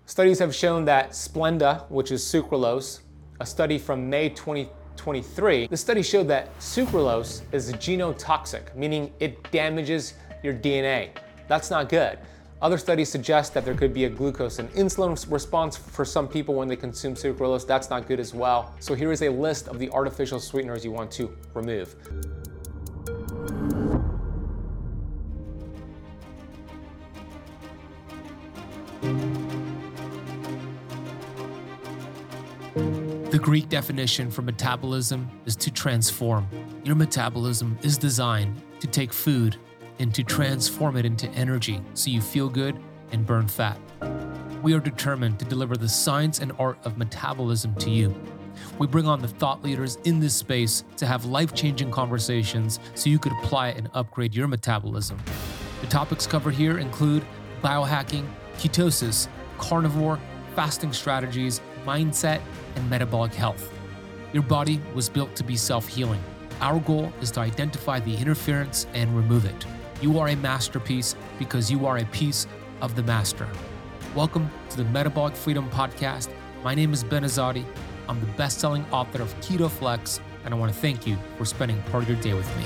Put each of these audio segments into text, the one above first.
Studies have shown that Splenda, which is sucralose, a study from May 2023, the study showed that sucralose is genotoxic, meaning it damages your DNA. That's not good. Other studies suggest that there could be a glucose and insulin response for some people when they consume sucralose. That's not good as well. So here is a list of the artificial sweeteners you want to remove. The Greek definition for metabolism is to transform. Your metabolism is designed to take food and to transform it into energy so you feel good and burn fat. We are determined to deliver the science and art of metabolism to you. We bring on the thought leaders in this space to have life-changing conversations so you could apply and upgrade your metabolism. The topics covered here include biohacking, ketosis, carnivore, fasting strategies, mindset, and metabolic health. Your body was built to be self-healing. Our goal is to identify the interference and remove it. You are a masterpiece because you are a piece of the master. Welcome to the Metabolic Freedom Podcast. My name is Ben Azadi. I'm the best-selling author of Keto Flex, and I want to thank you for spending part of your day with me.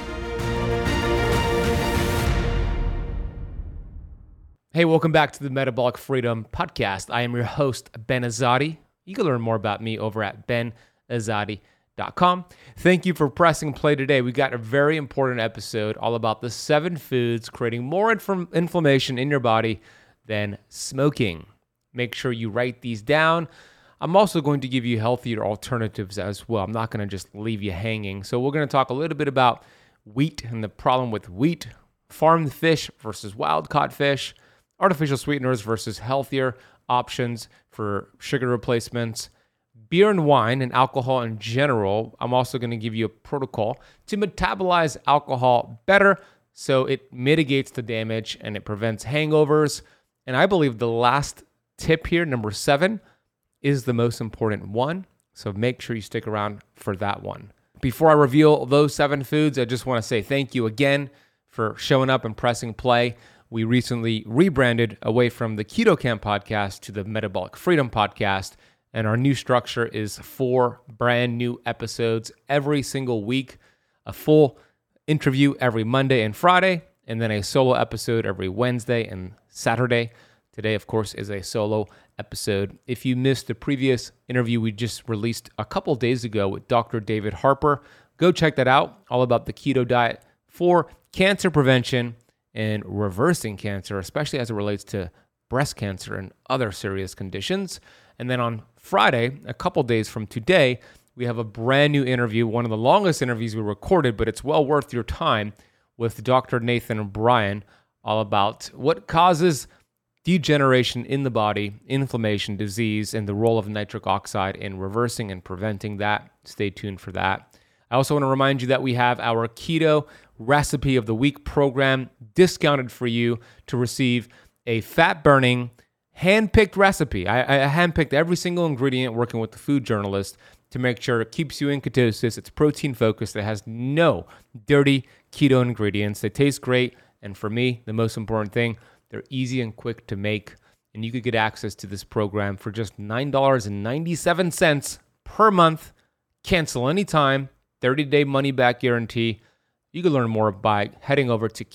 Hey, welcome back to the Metabolic Freedom Podcast. I am your host, Ben Azadi. You can learn more about me over at benazadi.com. Thank you for pressing play today. We got a very important episode all about the 7 foods creating more inflammation in your body than smoking. Make sure you write these down. I'm also going to give you healthier alternatives as well. I'm not going to just leave you hanging. So we're going to talk a little bit about wheat and the problem with wheat, farmed fish versus wild-caught fish, artificial sweeteners versus healthier options for sugar replacements, beer and wine and alcohol in general. I'm also going to give you a protocol to metabolize alcohol better so it mitigates the damage and it prevents hangovers. And I believe the last tip here, number 7, is the most important one. So make sure you stick around for that one. Before I reveal those 7 foods, I just want to say thank you again for showing up and pressing play. We recently rebranded away from the Keto Camp podcast to the Metabolic Freedom Podcast. And our new structure is 4 brand new episodes every single week, a full interview every Monday and Friday, and then a solo episode every Wednesday and Saturday. Today, of course, is a solo episode. If you missed the previous interview we just released a couple days ago with Dr. David Harper, go check that out, all about the keto diet for cancer prevention and reversing cancer, especially as it relates to breast cancer and other serious conditions. And then on Friday, a couple days from today, we have a brand new interview, one of the longest interviews we recorded, but it's well worth your time, with Dr. Nathan Bryan, all about what causes degeneration in the body, inflammation, disease, and the role of nitric oxide in reversing and preventing that. Stay tuned for that. I also want to remind you that we have our Keto Recipe of the Week program discounted for you to receive a fat-burning, hand-picked recipe. I hand-picked every single ingredient working with the food journalist to make sure it keeps you in ketosis. It's protein-focused. It has no dirty keto ingredients. They taste great. And for me, the most important thing, they're easy and quick to make. And you could get access to this program for just $9.97 per month. Cancel anytime. 30-day money-back guarantee. You can learn more by heading over to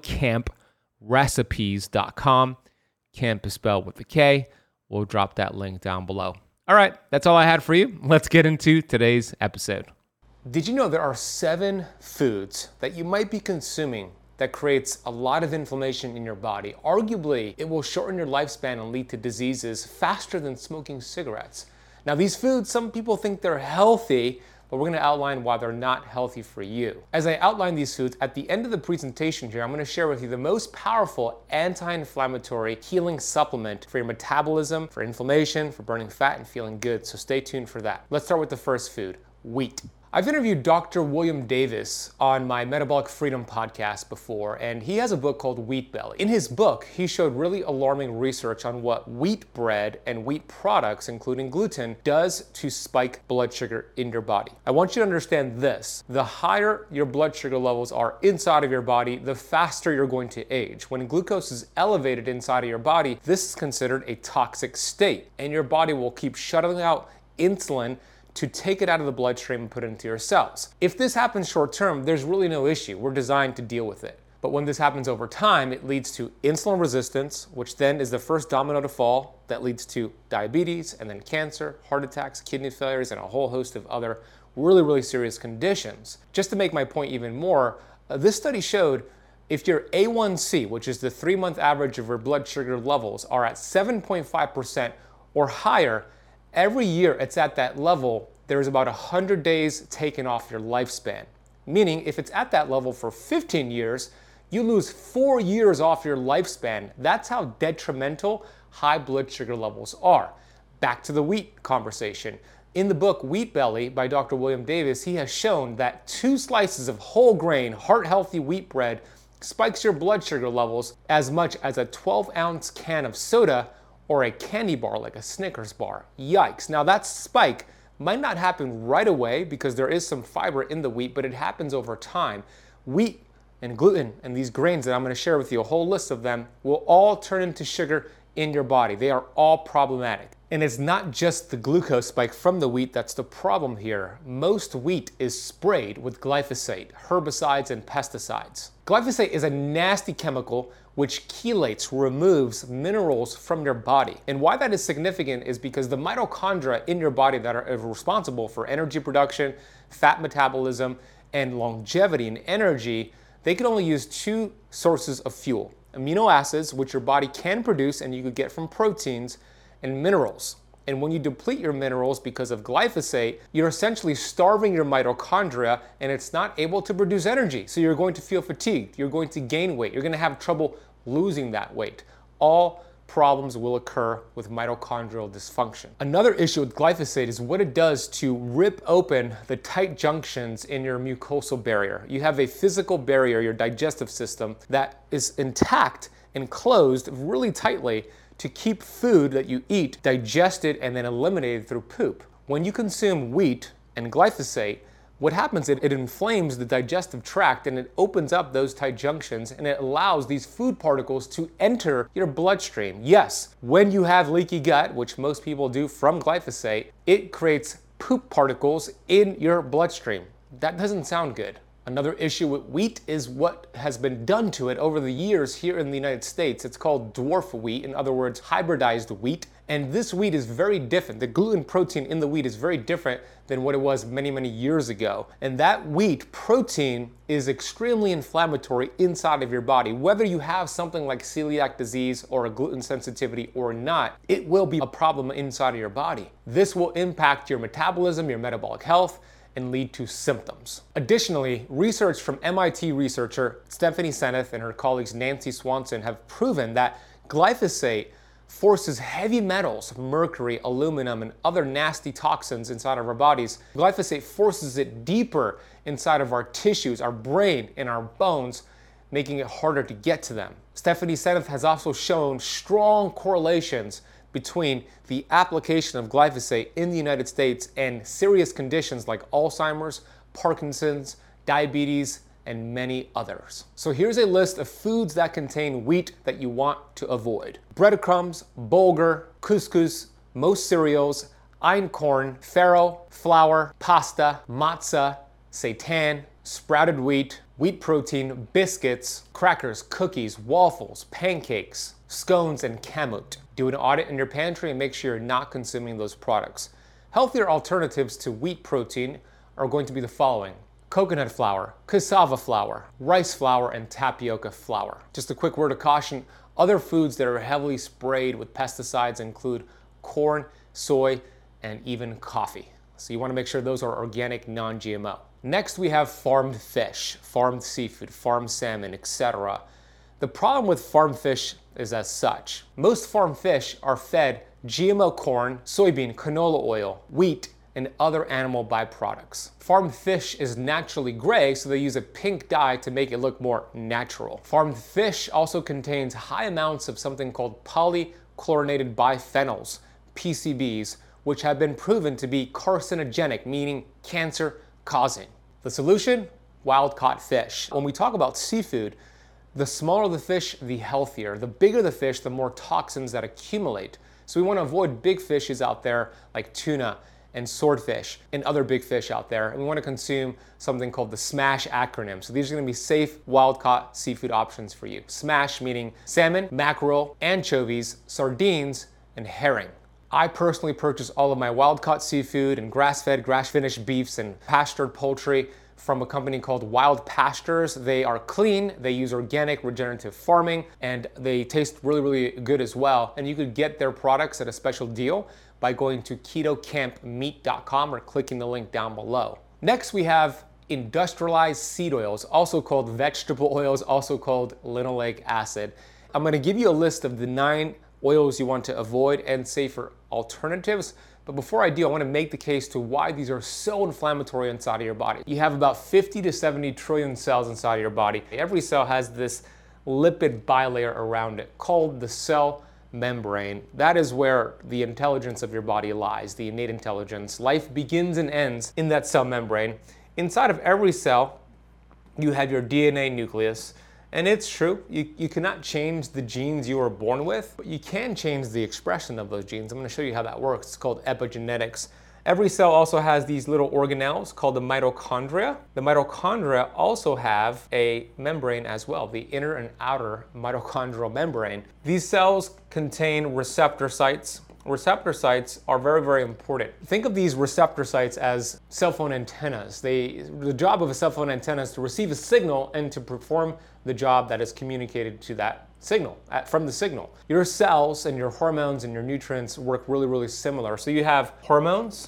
ketocampresrecipes.com. Camp is spelled with a K. We'll drop that link down below. All right, that's all I had for you. Let's get into today's episode. Did you know there are 7 foods that you might be consuming that creates a lot of inflammation in your body? Arguably, it will shorten your lifespan and lead to diseases faster than smoking cigarettes. Now, these foods, some people think they're healthy, but we're going to outline why they're not healthy for you. As I outline these foods, at the end of the presentation here, I'm going to share with you the most powerful anti-inflammatory healing supplement for your metabolism, for inflammation, for burning fat and feeling good. So stay tuned for that. Let's start with the first food, wheat. I've interviewed Dr. William Davis on my Metabolic Freedom podcast before, and he has a book called Wheat Belly. In his book, he showed really alarming research on what wheat bread and wheat products, including gluten, does to spike blood sugar in your body. I want you to understand this. The higher your blood sugar levels are inside of your body, the faster you're going to age. When glucose is elevated inside of your body, this is considered a toxic state, and your body will keep shutting out insulin to take it out of the bloodstream and put it into your cells. If this happens short term, there's really no issue. We're designed to deal with it. But when this happens over time, it leads to insulin resistance, which then is the first domino to fall that leads to diabetes and then cancer, heart attacks, kidney failures, and a whole host of other really serious conditions. Just to make my point even more, this study showed if your A1C, which is the 3-month average of your blood sugar levels, are at 7.5% or higher, every year it's at that level, there's about 100 days taken off your lifespan. Meaning, if it's at that level for 15 years, you lose 4 years off your lifespan. That's how detrimental high blood sugar levels are. Back to the wheat conversation. In the book Wheat Belly by Dr. William Davis, he has shown that 2 slices of whole grain, heart-healthy wheat bread spikes your blood sugar levels as much as a 12-ounce can of soda or a candy bar like a Snickers bar. Yikes. Now that spike might not happen right away because there is some fiber in the wheat, but it happens over time. Wheat and gluten and these grains that I'm going to share with you, a whole list of them, will all turn into sugar in your body. They are all problematic. And it's not just the glucose spike from the wheat that's the problem here. Most wheat is sprayed with glyphosate, herbicides, and pesticides. Glyphosate is a nasty chemical which chelates, removes minerals from your body. And why that is significant is because the mitochondria in your body that are responsible for energy production, fat metabolism, and longevity and energy, they can only use 2 sources of fuel: amino acids, which your body can produce and you could get from proteins, and minerals. And when you deplete your minerals because of glyphosate, you're essentially starving your mitochondria and it's not able to produce energy. So you're going to feel fatigued, you're going to gain weight, you're going to have trouble losing that weight. All problems will occur with mitochondrial dysfunction. Another issue with glyphosate is what it does to rip open the tight junctions in your mucosal barrier. You have a physical barrier, your digestive system, that is intact and closed really tightly to keep food that you eat digested and then eliminated through poop. When you consume wheat and glyphosate, what happens is it inflames the digestive tract and it opens up those tight junctions and it allows these food particles to enter your bloodstream. Yes, when you have leaky gut, which most people do from glyphosate, it creates poop particles in your bloodstream. That doesn't sound good. Another issue with wheat is what has been done to it over the years here in the United States. It's called dwarf wheat, in other words, hybridized wheat. And this wheat is very different. The gluten protein in the wheat is very different than what it was many years ago. And that wheat protein is extremely inflammatory inside of your body. Whether you have something like celiac disease or a gluten sensitivity or not, it will be a problem inside of your body. This will impact your metabolism, your metabolic health, and lead to symptoms. Additionally, research from MIT researcher Stephanie Seneff and her colleagues Nancy Swanson have proven that glyphosate forces heavy metals, mercury, aluminum, and other nasty toxins inside of our bodies. Glyphosate forces it deeper inside of our tissues, our brain, and our bones, making it harder to get to them. Stephanie Seneff has also shown strong correlations between the application of glyphosate in the United States and serious conditions like Alzheimer's, Parkinson's, diabetes, and many others. So here's a list of foods that contain wheat that you want to avoid: breadcrumbs, bulgur, couscous, most cereals, einkorn, farro, flour, pasta, matzah, seitan, sprouted wheat, wheat protein, biscuits, crackers, cookies, waffles, pancakes, scones, and kamut. Do an audit in your pantry and make sure you're not consuming those products. Healthier alternatives to wheat protein are going to be the following: coconut flour, cassava flour, rice flour, and tapioca flour. Just a quick word of caution, other foods that are heavily sprayed with pesticides include corn, soy, and even coffee. So you want to make sure those are organic, non-GMO. Next, we have farmed fish, farmed seafood, farmed salmon, etc. The problem with farmed fish is as such. Most farmed fish are fed GMO corn, soybean, canola oil, wheat, and other animal byproducts. Farmed fish is naturally gray, so they use a pink dye to make it look more natural. Farmed fish also contains high amounts of something called polychlorinated biphenyls, PCBs, which have been proven to be carcinogenic, meaning cancer-causing. The solution? Wild-caught fish. When we talk about seafood, the smaller the fish, the healthier. The bigger the fish, the more toxins that accumulate. So we want to avoid big fishes out there like tuna and swordfish and other big fish out there. And we want to consume something called the SMASH acronym. So these are going to be safe, wild-caught seafood options for you. SMASH meaning salmon, mackerel, anchovies, sardines, and herring. I personally purchase all of my wild-caught seafood and grass-fed, grass-finished beefs and pastured poultry from a company called Wild Pastures. They are clean, they use organic regenerative farming, and they taste really, really good as well. And you could get their products at a special deal by going to ketocampmeat.com or clicking the link down below. Next, we have industrialized seed oils, also called vegetable oils, also called linoleic acid. I'm gonna give you a list of the 9 oils you want to avoid and safer alternatives. But before I do, I want to make the case to why these are so inflammatory inside of your body. You have about 50 to 70 trillion cells inside of your body. Every cell has this lipid bilayer around it called the cell membrane. That is where the intelligence of your body lies, the innate intelligence. Life begins and ends in that cell membrane. Inside of every cell, you have your DNA nucleus. And it's true, you cannot change the genes you were born with, but you can change the expression of those genes. I'm going to show you how that works. It's called epigenetics. Every cell also has these little organelles called the mitochondria. The mitochondria also have a membrane as well, the inner and outer mitochondrial membrane. These cells contain receptor sites. Receptor sites are very, very important. Think of these receptor sites as cell phone antennas. The job of a cell phone antenna is to receive a signal and to perform the job that is communicated to that signal, from the signal. Your cells and your hormones and your nutrients work really, really similar. So you have hormones,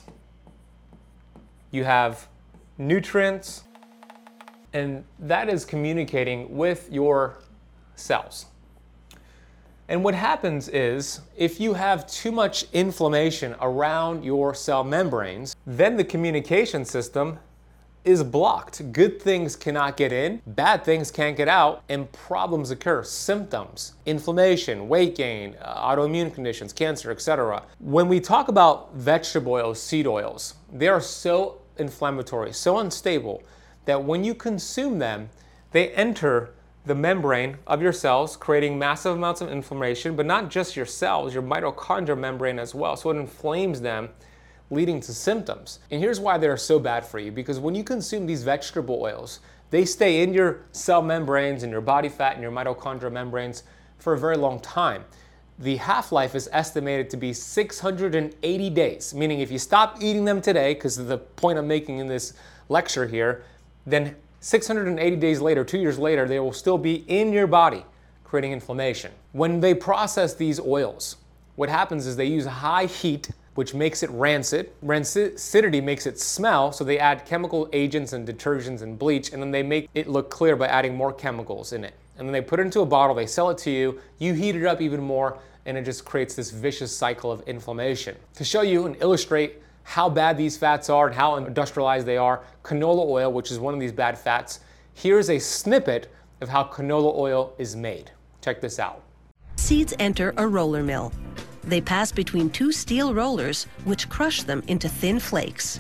you have nutrients, and that is communicating with your cells. And what happens is, if you have too much inflammation around your cell membranes, then the communication system is blocked. Good things cannot get in, bad things can't get out, and problems occur. Symptoms, inflammation, weight gain, autoimmune conditions, cancer, etc. When we talk about vegetable oils, seed oils, they are so inflammatory, so unstable, that when you consume them, they enter the membrane of your cells, creating massive amounts of inflammation, but not just your cells, your mitochondrial membrane as well. So it inflames them, leading to symptoms. And here's why they're so bad for you, because when you consume these vegetable oils, they stay in your cell membranes and your body fat and your mitochondrial membranes for a very long time. The half-life is estimated to be 680 days, meaning if you stop eating them today, because of the point I'm making in this lecture here, then 680 days later, 2 years later, they will still be in your body, creating inflammation. When they process these oils, what happens is they use high heat, which makes it rancid. Rancidity makes it smell, so they add chemical agents and detergents and bleach, and then they make it look clear by adding more chemicals in it. And then they put it into a bottle, they sell it to you, you heat it up even more, and it just creates this vicious cycle of inflammation. To show you and illustrate how bad these fats are and how industrialized they are, canola oil, which is one of these bad fats, here's a snippet of how canola oil is made. Check this out. Seeds enter a roller mill. They pass between 2 steel rollers, which crush them into thin flakes.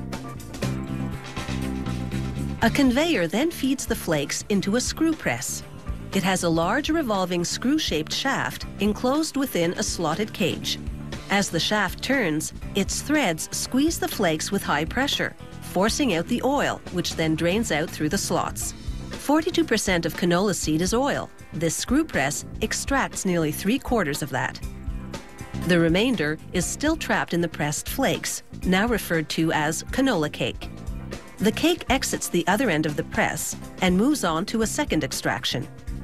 A conveyor then feeds the flakes into a screw press. It has a large revolving screw-shaped shaft enclosed within a slotted cage. As the shaft turns, its threads squeeze the flakes with high pressure, forcing out the oil, which then drains out through the slots. 42% of canola seed is oil. This screw press extracts nearly 3/4 of that. The remainder is still trapped in the pressed flakes, now referred to as canola cake. The cake exits the other end of the press and moves on to a second extraction.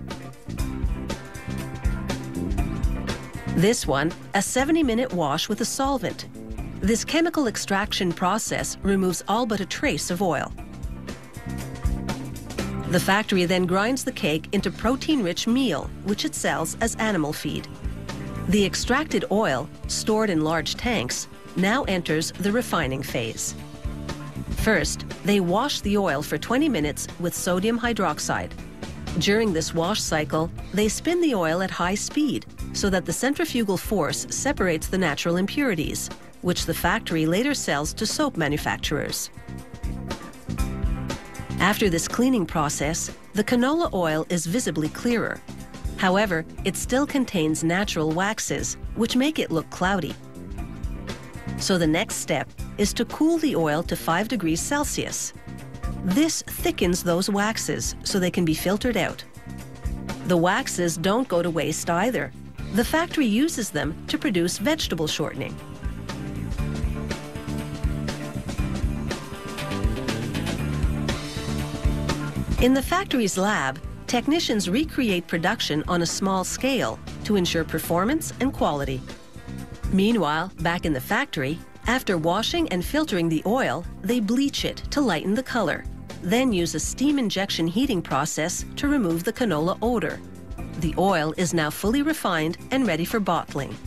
This one, a 70-minute wash with a solvent. This chemical extraction process removes all but a trace of oil. The factory then grinds the cake into protein-rich meal, which it sells as animal feed. The extracted oil, stored in large tanks, now enters the refining phase. First, they wash the oil for 20 minutes with sodium hydroxide. During this wash cycle, they spin the oil at high speed so that the centrifugal force separates the natural impurities, which the factory later sells to soap manufacturers. After this cleaning process, the canola oil is visibly clearer. However, it still contains natural waxes, which make it look cloudy. So the next step is to cool the oil to 5 degrees Celsius. This thickens those waxes so they can be filtered out. The waxes don't go to waste either. The factory uses them to produce vegetable shortening. In the factory's lab, technicians recreate production on a small scale to ensure performance and quality. Meanwhile, back in the factory, after washing and filtering the oil, they bleach it to lighten the color, then use a steam injection heating process to remove the canola odor. The oil is now fully refined and ready for bottling.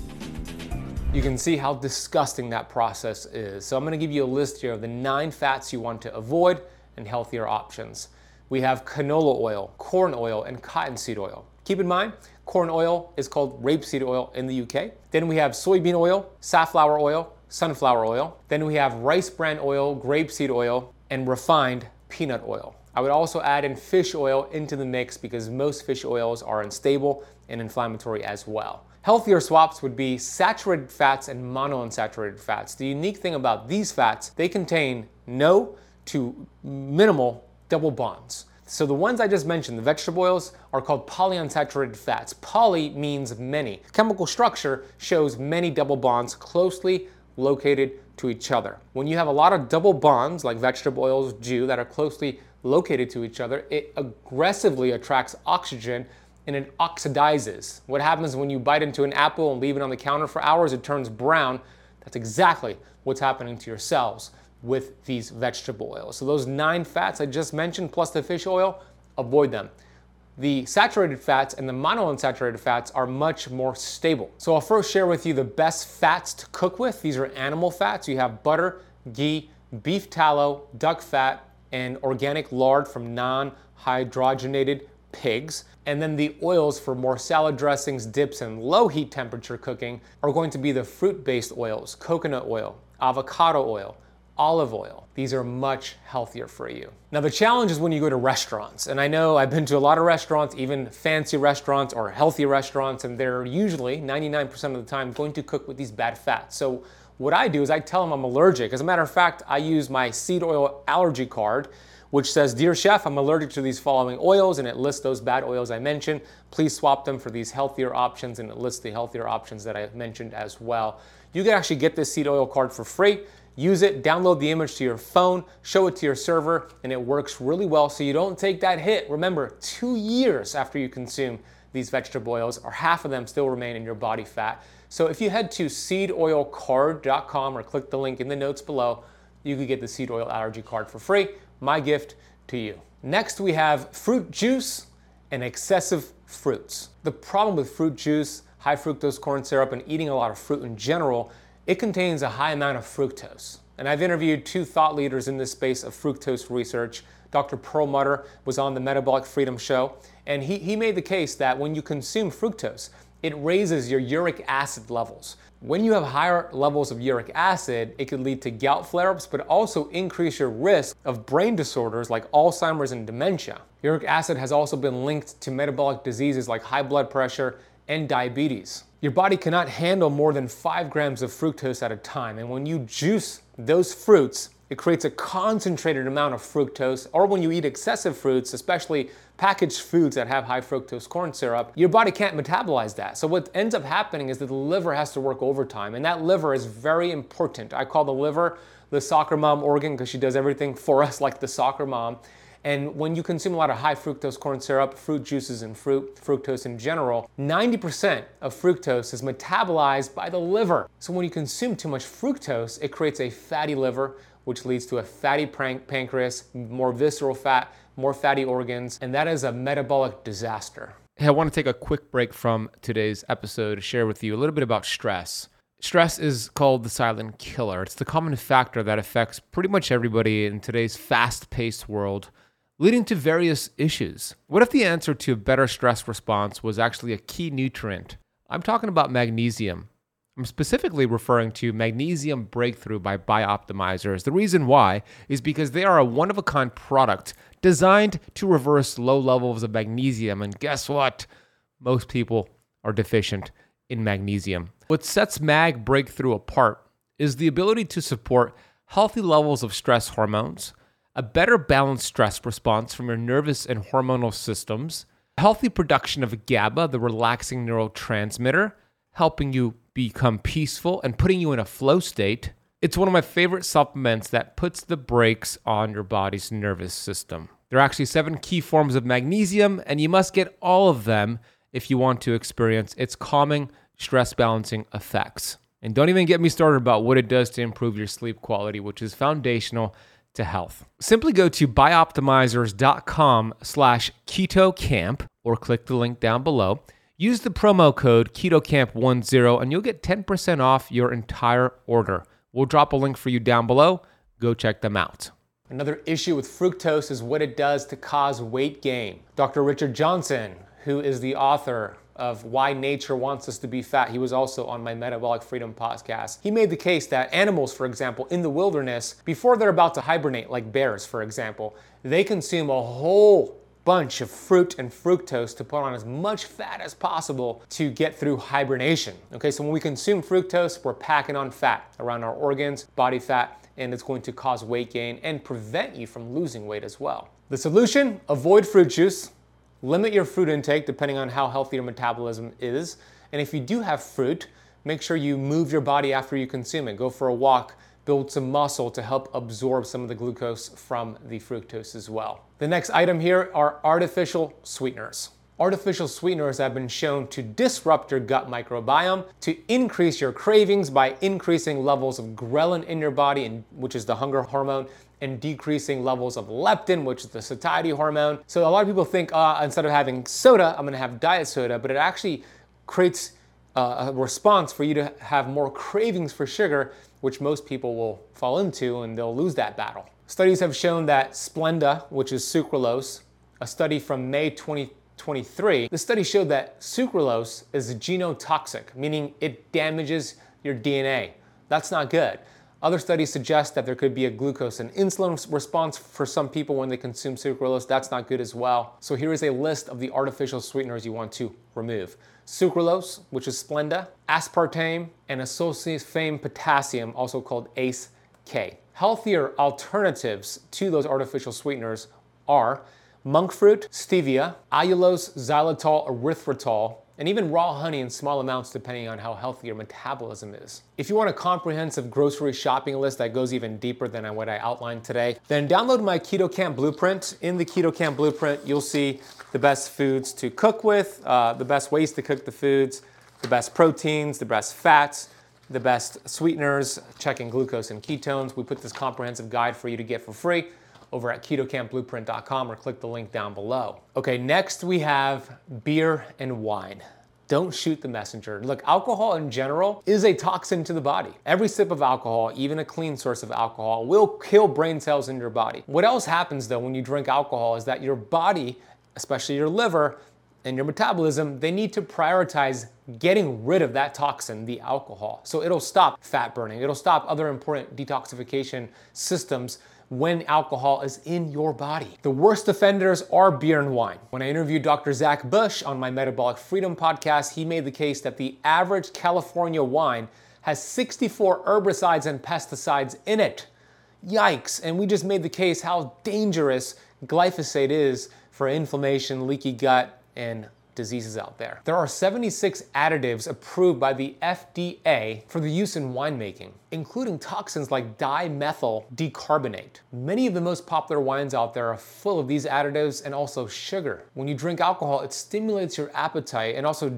You can see how disgusting that process is. So I'm going to give you a list here of the 9 fats you want to avoid and healthier options. We have canola oil, corn oil, and cottonseed oil. Keep in mind, corn oil is called rapeseed oil in the UK. Then we have soybean oil, safflower oil, sunflower oil. Then we have rice bran oil, grapeseed oil, and refined peanut oil. I would also add in fish oil into the mix because most fish oils are unstable and inflammatory as well. Healthier swaps would be saturated fats and monounsaturated fats. The unique thing about these fats, they contain no to minimal double bonds. So the ones I just mentioned, the vegetable oils, are called polyunsaturated fats. Poly means many. Chemical structure shows many double bonds closely located to each other. When you have a lot of double bonds, like vegetable oils do, that are closely located to each other, it aggressively attracts oxygen and it oxidizes. What happens when you bite into an apple and leave it on the counter for hours, it turns brown. That's exactly what's happening to your cells with these vegetable oils. So those 9 fats I just mentioned, plus the fish oil, avoid them. The saturated fats and the monounsaturated fats are much more stable. So I'll first share with you the best fats to cook with. These are animal fats. You have butter, ghee, beef tallow, duck fat, and organic lard from non-hydrogenated pigs. And then the oils for more salad dressings, dips, and low heat temperature cooking are going to be the fruit-based oils, coconut oil, avocado oil, olive oil. These are much healthier for you. Now the challenge is when you go to restaurants, and I know I've been to a lot of restaurants, even fancy restaurants or healthy restaurants, and they're usually 99% of the time going to cook with these bad fats. So what I do is I tell them I'm allergic. As a matter of fact, I use my seed oil allergy card, which says, "Dear chef, I'm allergic to these following oils," and it lists those bad oils I mentioned. Please swap them for these healthier options, and it lists the healthier options that I mentioned as well. You can actually get this seed oil card for free. Use it, download the image to your phone, show it to your server, and it works really well so you don't take that hit. Remember, 2 years after you consume these vegetable oils, or half of them still remain in your body fat. So if you head to seedoilcard.com or click the link in the notes below, you could get the seed oil allergy card for free. My gift to you. Next, we have fruit juice and excessive fruits. The problem with fruit juice, high fructose corn syrup, and eating a lot of fruit in general, it contains a high amount of fructose. And I've interviewed 2 thought leaders in this space of fructose research. Dr. Perlmutter was on the Metabolic Freedom Show, and he made the case that when you consume fructose, it raises your uric acid levels. When you have higher levels of uric acid, it could lead to gout flare-ups, but also increase your risk of brain disorders like Alzheimer's and dementia. Uric acid has also been linked to metabolic diseases like high blood pressure and diabetes. Your body cannot handle more than 5 grams of fructose at a time, and when you juice those fruits, it creates a concentrated amount of fructose, or when you eat excessive fruits, especially packaged foods that have high fructose corn syrup, your body can't metabolize that. So what ends up happening is that the liver has to work overtime, and that liver is very important. I call the liver the soccer mom organ because she does everything for us like the soccer mom. And when you consume a lot of high fructose corn syrup, fruit juices, and fructose in general, 90% of fructose is metabolized by the liver. So when you consume too much fructose, it creates a fatty liver, which leads to a fatty pancreas, more visceral fat, more fatty organs, and that is a metabolic disaster. Hey, I want to take a quick break from today's episode to share with you a little bit about stress. Stress is called the silent killer. It's the common factor that affects pretty much everybody in today's fast-paced world, leading to various issues. What if the answer to a better stress response was actually a key nutrient? I'm talking about magnesium. I'm specifically referring to Magnesium Breakthrough by Bioptimizers. The reason why is because they are a one-of-a-kind product designed to reverse low levels of magnesium. And guess what? Most people are deficient in magnesium. What sets Mag Breakthrough apart is the ability to support healthy levels of stress hormones, a better balanced stress response from your nervous and hormonal systems, healthy production of GABA, the relaxing neurotransmitter, helping you become peaceful and putting you in a flow state. It's one of my favorite supplements that puts the brakes on your body's nervous system. There are actually 7 key forms of magnesium, and you must get all of them if you want to experience its calming, stress balancing effects. And don't even get me started about what it does to improve your sleep quality, which is foundational to health. Simply go to bioptimizers.com/ketocamp or click the link down below. Use the promo code KETOCAMP10 and you'll get 10% off your entire order. We'll drop a link for you down below. Go check them out. Another issue with fructose is what it does to cause weight gain. Dr. Richard Johnson, who is the author of Why Nature Wants Us to Be Fat. He was also on my Metabolic Freedom podcast. He made the case that animals, for example, in the wilderness, before they're about to hibernate, like bears, for example, they consume a whole bunch of fruit and fructose to put on as much fat as possible to get through hibernation. Okay, so when we consume fructose, we're packing on fat around our organs, body fat, and it's going to cause weight gain and prevent you from losing weight as well. The solution: avoid fruit juice. Limit your fruit intake depending on how healthy your metabolism is. And if you do have fruit, make sure you move your body after you consume it. Go for a walk, build some muscle to help absorb some of the glucose from the fructose as well. The next item here are artificial sweeteners. Artificial sweeteners have been shown to disrupt your gut microbiome, to increase your cravings by increasing levels of ghrelin in your body, which is the hunger hormone, and decreasing levels of leptin, which is the satiety hormone. So a lot of people think instead of having soda, I'm gonna have diet soda, but it actually creates a response for you to have more cravings for sugar, which most people will fall into and they'll lose that battle. Studies have shown that Splenda, which is sucralose, a study from May 2023, the study showed that sucralose is genotoxic, meaning it damages your DNA. That's not good. Other studies suggest that there could be a glucose and insulin response for some people when they consume sucralose. That's not good as well. So here is a list of the artificial sweeteners you want to remove. Sucralose, which is Splenda, aspartame, and isocyanates potassium, also called ACE-K. Healthier alternatives to those artificial sweeteners are monk fruit, stevia, allulose, xylitol, erythritol, and even raw honey in small amounts depending on how healthy your metabolism is. If you want a comprehensive grocery shopping list that goes even deeper than what I outlined today, then download my Keto Camp Blueprint. In the Keto Camp Blueprint, you'll see the best foods to cook with, the best ways to cook the foods, the best proteins, the best fats, the best sweeteners, checking glucose and ketones. We put this comprehensive guide for you to get for free over at ketocampblueprint.com or click the link down below. Okay, next we have beer and wine. Don't shoot the messenger. Look, alcohol in general is a toxin to the body. Every sip of alcohol, even a clean source of alcohol, will kill brain cells in your body. What else happens though when you drink alcohol is that your body, especially your liver and your metabolism, they need to prioritize getting rid of that toxin, the alcohol. So it'll stop fat burning. It'll stop other important detoxification systems when alcohol is in your body. The worst offenders are beer and wine. When I interviewed Dr. Zach Bush on my Metabolic Freedom podcast, he made the case that the average California wine has 64 herbicides and pesticides in it. Yikes. And we just made the case how dangerous glyphosate is for inflammation, leaky gut, and diseases out there. There are 76 additives approved by the FDA for the use in winemaking, including toxins like dimethyl dicarbonate. Many of the most popular wines out there are full of these additives and also sugar. When you drink alcohol, it stimulates your appetite and also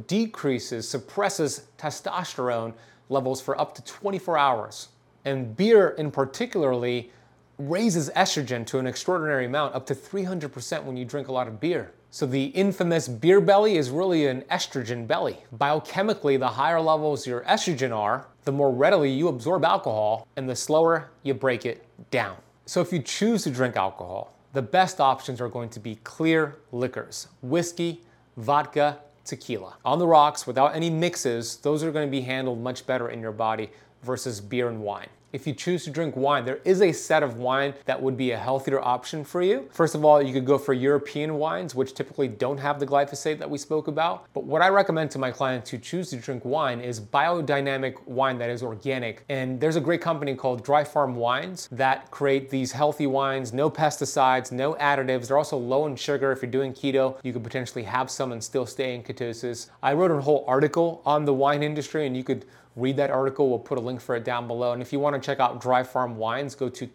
suppresses testosterone levels for up to 24 hours. And beer in particularly raises estrogen to an extraordinary amount, up to 300% when you drink a lot of beer. So the infamous beer belly is really an estrogen belly. Biochemically, the higher levels your estrogen are, the more readily you absorb alcohol and the slower you break it down. So if you choose to drink alcohol, the best options are going to be clear liquors, whiskey, vodka, tequila. On the rocks, without any mixes, those are going to be handled much better in your body versus beer and wine. If you choose to drink wine, there is a set of wine that would be a healthier option for you. First of all, you could go for European wines, which typically don't have the glyphosate that we spoke about. But what I recommend to my clients who choose to drink wine is biodynamic wine that is organic. And there's a great company called Dry Farm Wines that create these healthy wines, no pesticides, no additives. They're also low in sugar. If you're doing keto, you could potentially have some and still stay in ketosis. I wrote a whole article on the wine industry, and you could read that article. We'll put a link for it down below. And if you want to check out Dry Farm Wines, go to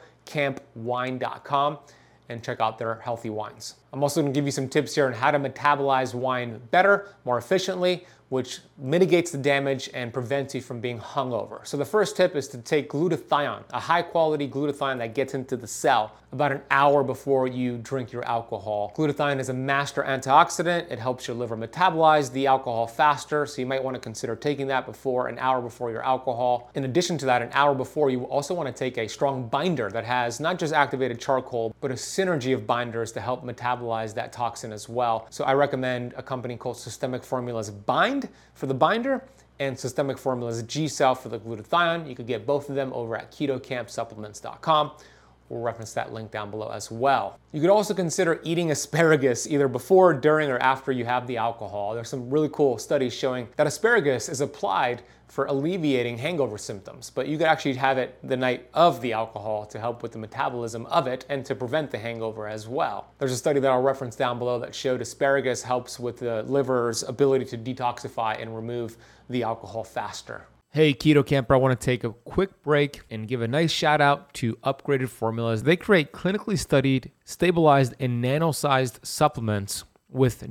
ketocampwine.com and check out their healthy wines. I'm also going to give you some tips here on how to metabolize wine better, more efficiently, which mitigates the damage and prevents you from being hungover. So the first tip is to take glutathione, a high quality glutathione that gets into the cell about an hour before you drink your alcohol. Glutathione is a master antioxidant. It helps your liver metabolize the alcohol faster, so you might want to consider taking that an hour before your alcohol. In addition to that, an hour before, you also want to take a strong binder that has not just activated charcoal, but a synergy of binders to help metabolize that toxin as well. So I recommend a company called Systemic Formulas Bind for the binder and Systemic Formulas G-Cell for the glutathione. You could get both of them over at ketocampsupplements.com. We'll reference that link down below as well. You could also consider eating asparagus either before, during, or after you have the alcohol. There's some really cool studies showing that asparagus is applied for alleviating hangover symptoms, but you could actually have it the night of the alcohol to help with the metabolism of it and to prevent the hangover as well. There's a study that I'll reference down below that showed asparagus helps with the liver's ability to detoxify and remove the alcohol faster. Hey, Keto Camper, I want to take a quick break and give a nice shout out to Upgraded Formulas. They create clinically studied, stabilized, and nano-sized supplements with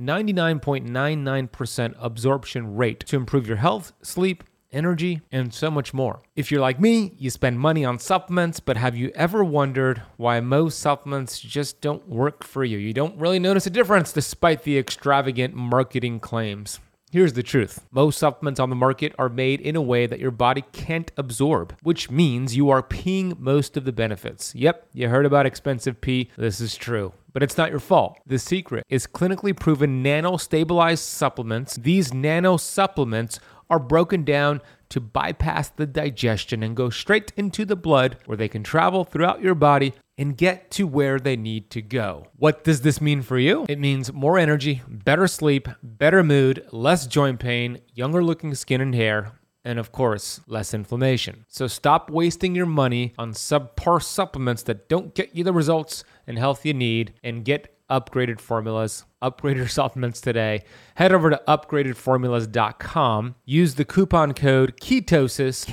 99.99% absorption rate to improve your health, sleep, energy, and so much more. If you're like me, you spend money on supplements, but have you ever wondered why most supplements just don't work for you? You don't really notice a difference despite the extravagant marketing claims. Here's the truth. Most supplements on the market are made in a way that your body can't absorb, which means you are peeing most of the benefits. Yep, you heard about expensive pee. This is true. But it's not your fault. The secret is clinically proven nano-stabilized supplements. These nano-supplements are broken down to bypass the digestion and go straight into the blood where they can travel throughout your body and get to where they need to go. What does this mean for you? It means more energy, better sleep, better mood, less joint pain, younger looking skin and hair, and of course, less inflammation. So stop wasting your money on subpar supplements that don't get you the results and health you need, and get Upgraded Formulas. Upgrade your supplements today. Head over to upgradedformulas.com. Use the coupon code KETOSIS,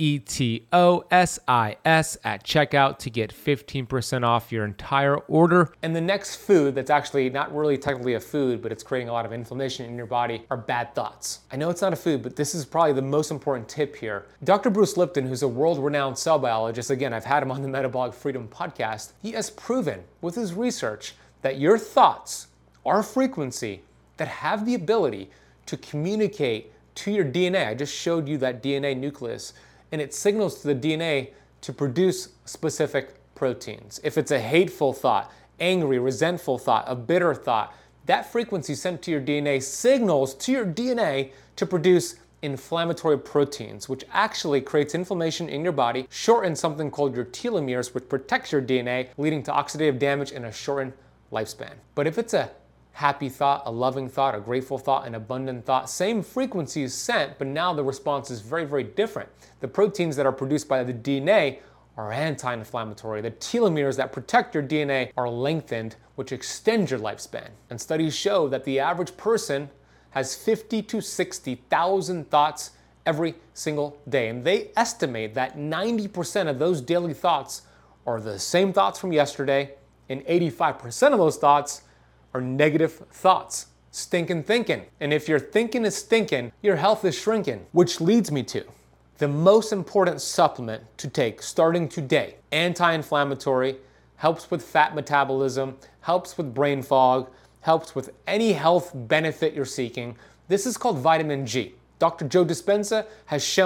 KETOSIS, at checkout to get 15% off your entire order. And the next food that's actually not really technically a food, but it's creating a lot of inflammation in your body, are bad thoughts. I know it's not a food, but this is probably the most important tip here. Dr. Bruce Lipton, who's a world-renowned cell biologist, again, I've had him on the Metabolic Freedom podcast, he has proven with his research that your thoughts are a frequency that have the ability to communicate to your DNA. I just showed you that DNA nucleus, and it signals to the DNA to produce specific proteins. If it's a hateful thought, angry, resentful thought, a bitter thought, that frequency sent to your DNA signals to your DNA to produce inflammatory proteins, which actually creates inflammation in your body, shortens something called your telomeres, which protects your DNA, leading to oxidative damage and a shortened lifespan. But if it's a happy thought, a loving thought, a grateful thought, an abundant thought, same frequency is sent, but now the response is very, very different. The proteins that are produced by the DNA are anti-inflammatory. The telomeres that protect your DNA are lengthened, which extends your lifespan. And studies show that the average person has 50 to 60,000 thoughts every single day. And they estimate that 90% of those daily thoughts are the same thoughts from yesterday, and 85% of those thoughts are negative thoughts, stinking thinking. And if your thinking is stinking, your health is shrinking, which leads me to the most important supplement to take starting today. Anti-inflammatory, helps with fat metabolism, helps with brain fog, helps with any health benefit you're seeking. This is called vitamin G. Dr. Joe Dispenza has shown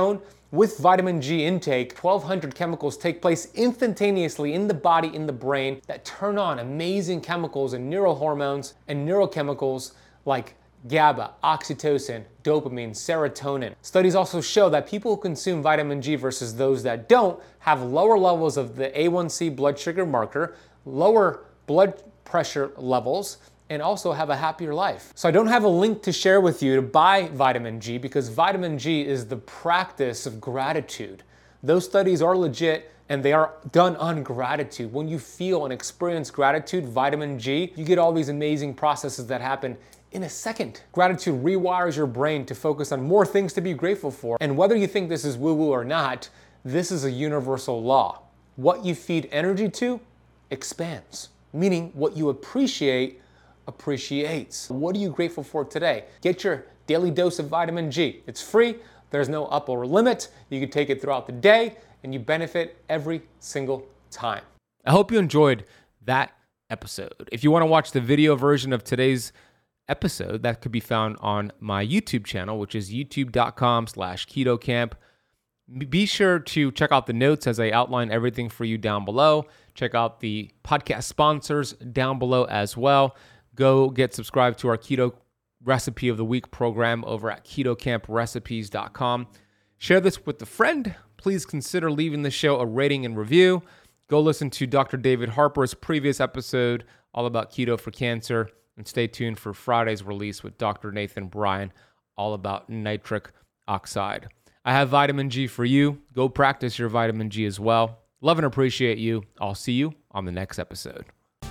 With vitamin G intake, 1,200 chemicals take place instantaneously in the body, in the brain, that turn on amazing chemicals and neurohormones and neurochemicals like GABA, oxytocin, dopamine, serotonin. Studies also show that people who consume vitamin G versus those that don't have lower levels of the A1C blood sugar marker, lower blood pressure levels, and also have a happier life. So I don't have a link to share with you to buy vitamin G because vitamin G is the practice of gratitude. Those studies are legit and they are done on gratitude. When you feel and experience gratitude, vitamin G, you get all these amazing processes that happen in a second. Gratitude rewires your brain to focus on more things to be grateful for. And whether you think this is woo-woo or not, this is a universal law. What you feed energy to expands, meaning what you appreciates. What are you grateful for today? Get your daily dose of vitamin G. It's free. There's no upper limit. You can take it throughout the day and you benefit every single time. I hope you enjoyed that episode. If you want to watch the video version of today's episode, that could be found on my YouTube channel, which is youtube.com/KetoCamp. Be sure to check out the notes as I outline everything for you down below. Check out the podcast sponsors down below as well. Go get subscribed to our Keto Recipe of the Week program over at KetoCampRecipes.com. Share this with a friend. Please consider leaving the show a rating and review. Go listen to Dr. David Harper's previous episode all about keto for cancer. And stay tuned for Friday's release with Dr. Nathan Bryan, all about nitric oxide. I have vitamin G for you. Go practice your vitamin G as well. Love and appreciate you. I'll see you on the next episode.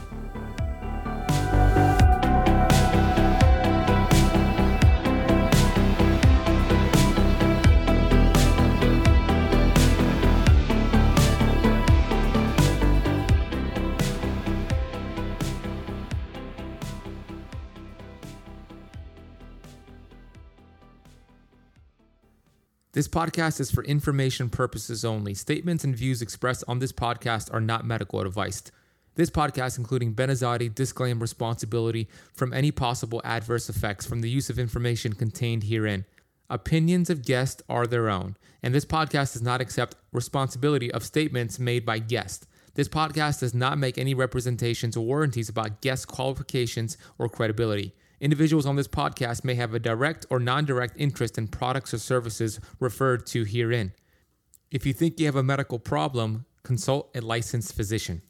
This podcast is for information purposes only. Statements and views expressed on this podcast are not medical advice. This podcast, including Ben Azadi, disclaims responsibility from any possible adverse effects from the use of information contained herein. Opinions of guests are their own, and this podcast does not accept responsibility of statements made by guests. This podcast does not make any representations or warranties about guest qualifications or credibility. Individuals on this podcast may have a direct or non-direct interest in products or services referred to herein. If you think you have a medical problem, consult a licensed physician.